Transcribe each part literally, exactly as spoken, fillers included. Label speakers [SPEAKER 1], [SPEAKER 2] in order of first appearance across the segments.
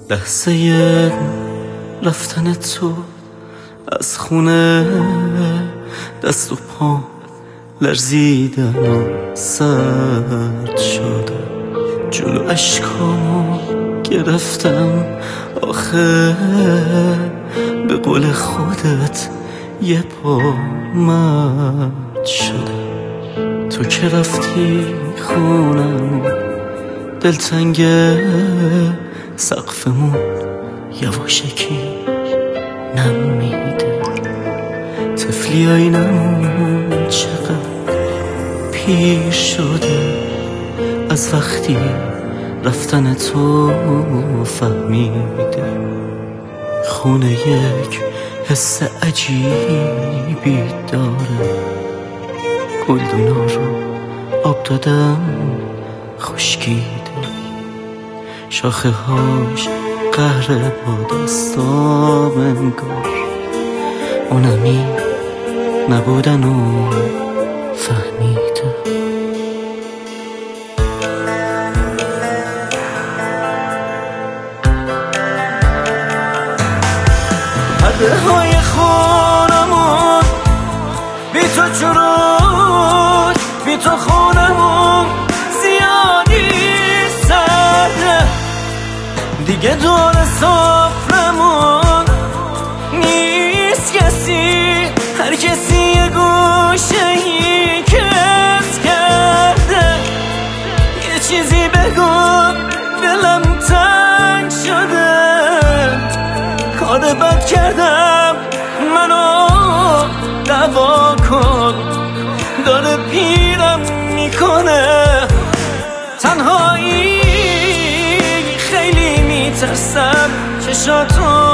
[SPEAKER 1] لحظه رفتن تو از خونه دست و پا لرزیدن و سرد شده، جلو اشکامو گرفتم آخه به قول خودت یه پا مرد شده. تو که رفتی خونم دلتنگه، سقفمون یواشکی نمیده، طفلی آینمون چقدر پیر شده، از وقتی رفتن تو فهمیده. خونه یک حس عجیبی داره، گلدونا رو آب دادم خشکیده، شاخه هاش قهر با دستام انگار اونمی نبودن و فهمیده. پرده های خونمون بی تو چروک، بی تو خونمون زیادی سرده، دیگه دور سفرمون نیست کسی، هر کسی یه گوشه ای کس کرده. یه چیزی بگو دلم تنگ شده، کار بد کردم منو دوا کن، داره پیرم میکنه تنهایی، خیلی میترسم چشاتو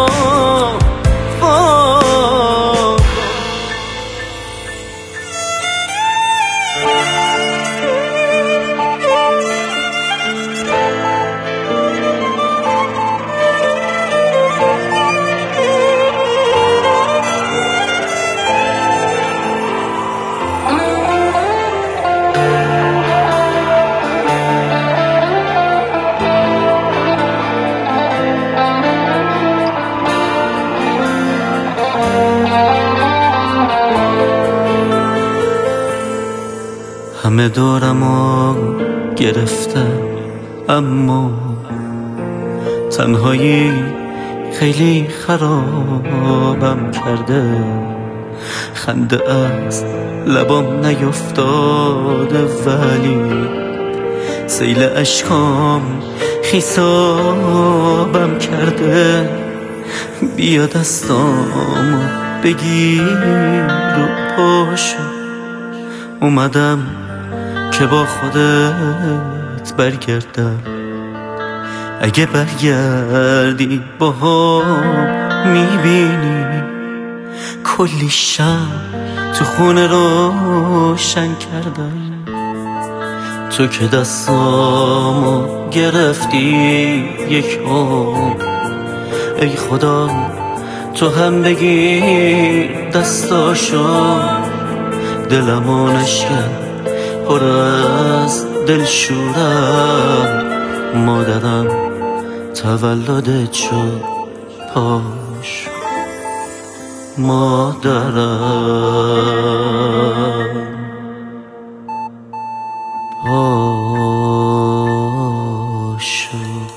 [SPEAKER 1] همه دورمو گرفتم اما تنهایی خیلی خرابم کرده، خنده از لبام نیفتاده ولی سیل اشکام خیسابم کرده. بیا دستامو بگیر رو پاشو، اومدم که با خودت برگردم، اگه برگردی با هم میبینی کلی شب تو خونه روشن کردم. تو که دستامو گرفتی یک عمر، ای خدا تو هم بگیر دستاشو، دلمو نشکن پر از دلشورم، مادرم تولدت شد پاش، مادرم پاشو.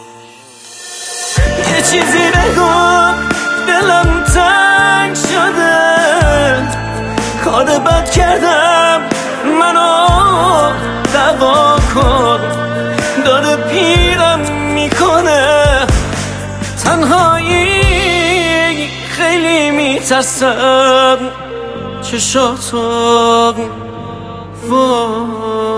[SPEAKER 1] یه چیزی بگو دلم تنگ شده، کار بد کردم منو دوا کن، داره پیرم میکنه تنهایی، خیلی میترسم چشاتو